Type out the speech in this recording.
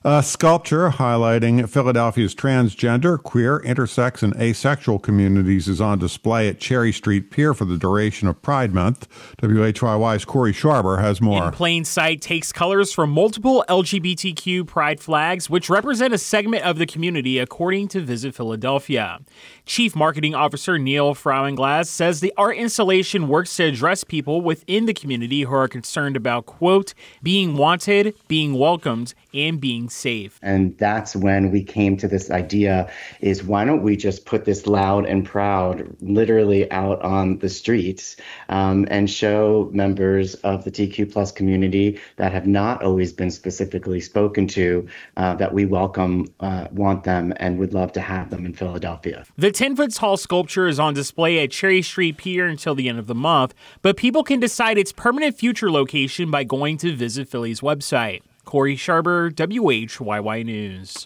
A sculpture highlighting Philadelphia's transgender, queer, intersex, and asexual communities is on display at Cherry Street Pier for the duration of Pride Month. WHYY's Corey Sharber has more. In Plain Sight takes colors from multiple LGBTQ pride flags, which represent a segment of the community, according to Visit Philadelphia. Chief Marketing Officer Neil Frauenglass says the art installation works to address people within the community who are concerned about, quote, being wanted, being welcomed, and being safe. And that's when we came to this idea is why don't we just put this loud and proud literally out on the streets and show members of the TQ plus community that have not always been specifically spoken to that we welcome, want them, and would love to have them in Philadelphia. The 10-foot tall sculpture is on display at Cherry Street Pier until the end of the month, but people can decide its permanent future location by going to Visit Philly's website. Corey Sharber, WHYY News.